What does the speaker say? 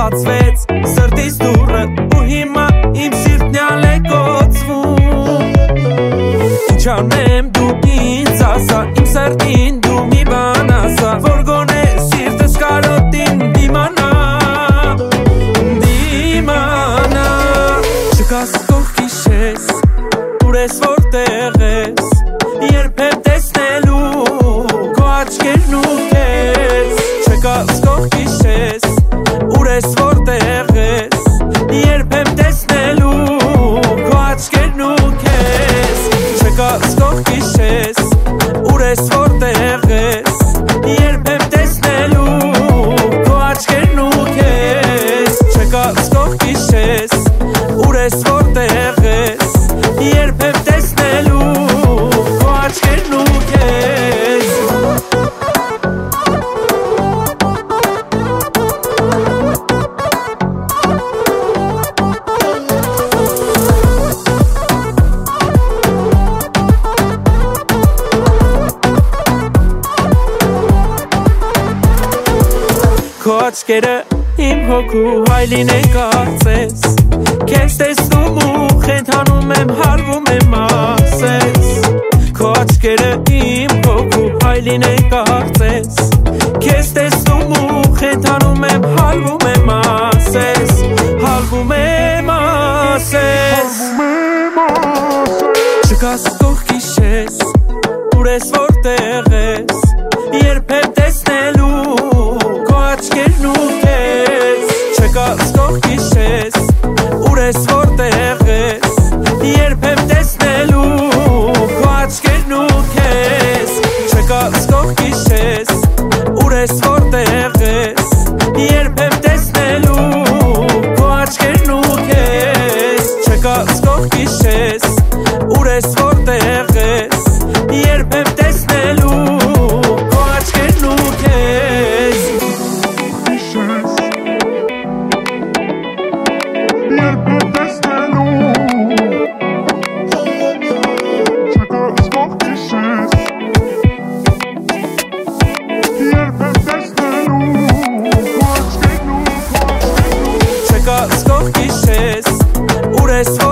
բացվեց սրտից դուռը ու հիմա իմ սիրտն ալ է կոծվում Ինչ անեմ դու ինձ ասա իմ սրտին դու մի բան ասա որ գոնե սիրտս կարոտին դիմանա Չկաս կողքիս ես ուր ես որտեղ ես երբ եմ տեսնելու քո աչքերն ու քեզ Չկաս կողքիս ես ուր ես որտեղ ես երբ եմ տեսնելու քո աչքերն ու քեզ Չկաս կողքիս ես ուր ես որտեղ ես երբ եմ տեսնելու քո աչքերն ու քեզ Չկաս կողքիս ես ուր ես որտեղ ես երբ եմ տեսնելու քո աչքերն ու քեզ Քո աչքերը իմ հոգու հայլին են կարծես Քեզ տեսնում ու խենթանում եմ հարվում եմ ասես Քո աչքերը իմ հոգու հայլին են կարծես Քեզ տեսնում ու խենթանում եմ հարվում եմ ասես Հարվում եմ ասես Չկաս կողքիս ես ուր ես որտեղ ես երբ եմ տեսնելու քո աչքերն ու քեզ Չկաս կողքիս ես ուր ես որտեղ ես երբ եմ տեսնելու քո աչքերն ու քեզ Չկաս կողքիս ես ուր ես որտեղ ես երբ եմ տեսնելու քո աչքերն ու քեզ Չկաս կողքիս ես ուր ես որտեղ ես երբ եմ տեսնելու քո աչքերն ու քեզ Չկաս կողքիս ես ուր ես